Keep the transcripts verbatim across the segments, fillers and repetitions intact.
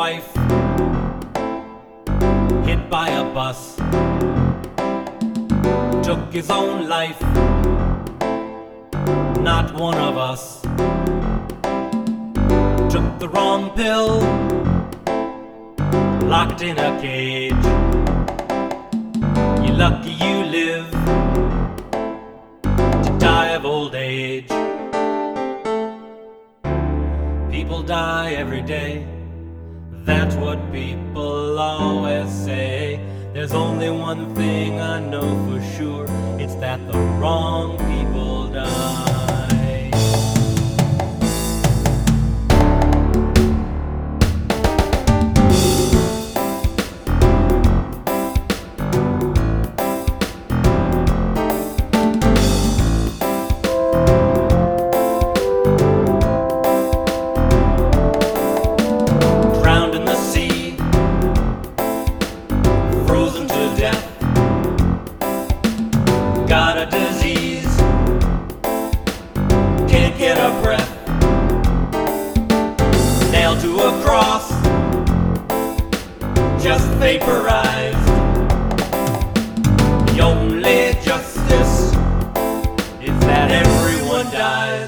wife hit by a bus, took his own life, not one of us. Took the wrong pill, locked in a cage. You're lucky you live to die of old age. People die every day, that's what people always say. There's only one thing I know for sure, it's that the wrong people die. Got a disease, can't get a breath, nailed to a cross, just vaporized. The only justice is that everyone dies.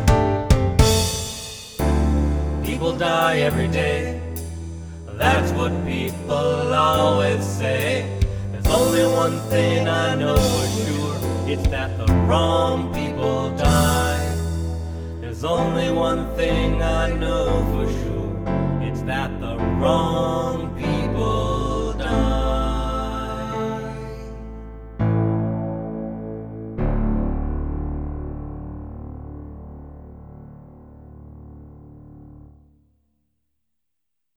People die every day, that's what people always say. There's only one thing I know for sure, it's that the wrong people die. There's only one thing I know for